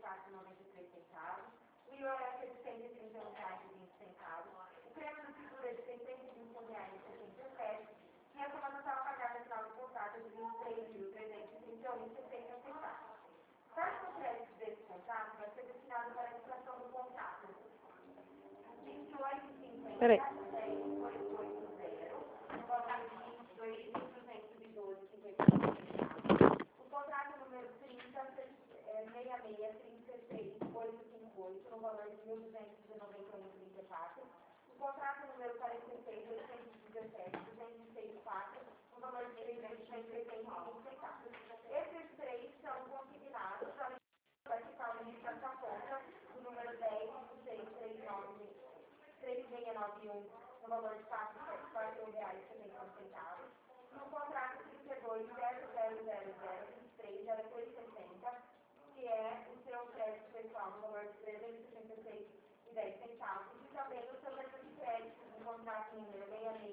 R$1,93. O IOF é de R$131,20. O prêmio do seguro é de R$621,67. E a soma total a pagar no final do contrato é de R$23.331,60. Parte do crédito desse contrato vai ser destinado para a inflação do contrato. Peraí. 28,50, no valor de R$2.212,55. O contrato número 30.6636.858, no valor de R$1.291,34. O contrato número 46.817.264, no valor de R$3.335. Esses três são consignados para participar da limitação conta do número 10.639.3691, no valor de R$441,70. No contrato 32.000023.0360, que é o seu crédito pessoal no valor de R$366,10. E também o seu cartão de crédito no contrato número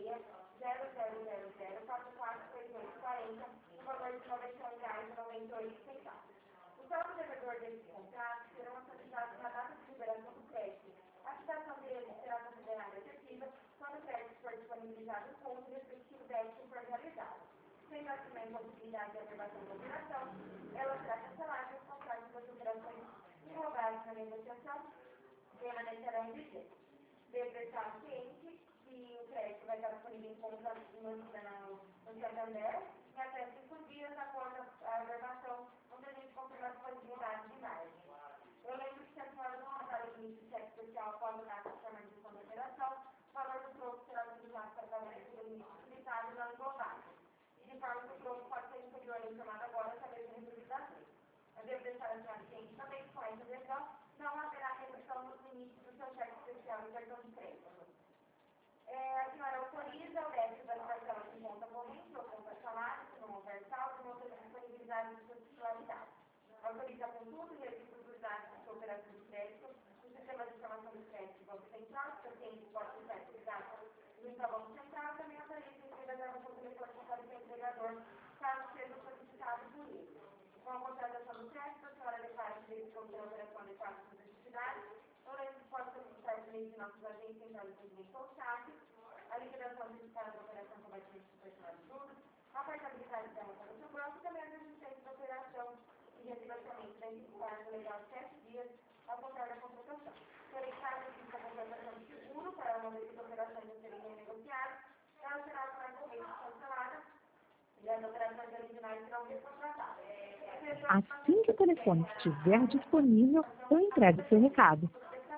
66.0000443840, no valor de R$91,98. Os novos devedor desse contrato serão autorizados na data de liberação do crédito. A quitação dele será considerada efetiva quando o crédito for disponibilizado com o respectivo débito for realizado. Sem também a possibilidade de aprovação da operação, ela será cancelada e os contratos das operações englobadas na negociação permanecerão em vigência. Deve estar ciente que o crédito vai estar disponível em conta no Santander e até 5 dias após a averbação, onde a gente confirma a disponibilidade de margem. Eu lembro que, sendo fora do contrato de início de cheque especial após o data de formalização da operação, o valor do troco será utilizado para pagamento do limite limitado e não englobado. De forma que o troco pode ser inferior ao informado agora, saber se reduzido da lei. Eu devo deixar a senhora ciente também que, com essa decisão, não haverá redução nos limites do seu cheque especial e cartão de crédito. A senhora autoriza o débito das parcelas em conta corrente ou conta salário, se não houver saldo, não será disponibilidade de sua titularidade. Autoriza, contudo, o registro dos dados de sua operação de crédito no sistema de informação de crédito do Banco Central, que paciente pode usar esses dados no Banco Central, também autoriza a entregador por telefone para o entregador, caso seja solicitado por ele. Com a contratação do crédito, a senhora declara que verificou que a operação adequada às suas necessidades. O leito pode solicitar por meio de nossos agentes centrais de atendimento ou SAC, a liquidação antecipada da operação com batimento de personal de juros, a portabilidade da nota do seu banco e também a desistência da operação e retiramento da entidade legal de 7 dias ao contar da contratação. Porém, caso exista a contratação de seguro para uma vez que as operações não serem renegociadas, ela será automaticamente cancelada e as operações originais serão recontratadas. Assim que o telefone estiver disponível, eu entrego seu recado.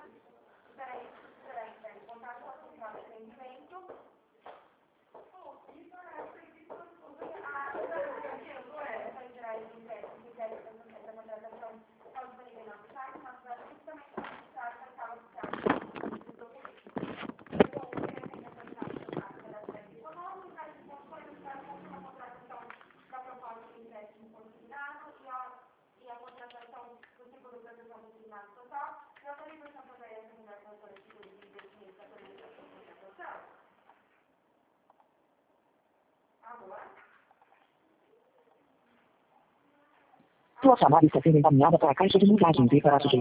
E a contratação do tipo de proteção do tribunal total e autorização para a remuneração coletiva de investimento da organização de contratação. Agora. Sua chamada está sendo encaminhada para a caixa de mensagens e para sujeito.